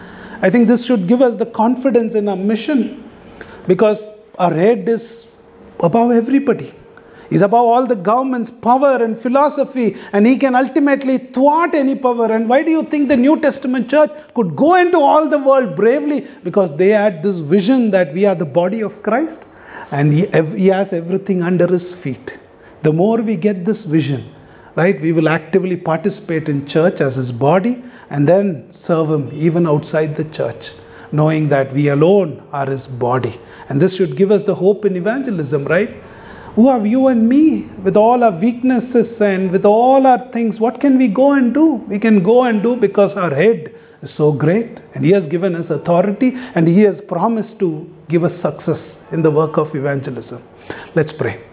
I think this should give us the confidence in our mission. Because our head is above everybody. He's above all the governments, power and philosophy, and He can ultimately thwart any power. And why do you think the New Testament church could go into all the world bravely? Because they had this vision that we are the body of Christ, and He, he has everything under His feet. The more we get this vision, right, we will actively participate in church as His body, and then serve Him even outside the church, knowing that we alone are His body. And this should give us the hope in evangelism, right? Who are you and me? With all our weaknesses and with all our things, what can we go and do? We can go and do because our head is so great. And He has given us authority, and He has promised to give us success in the work of evangelism. Let's pray.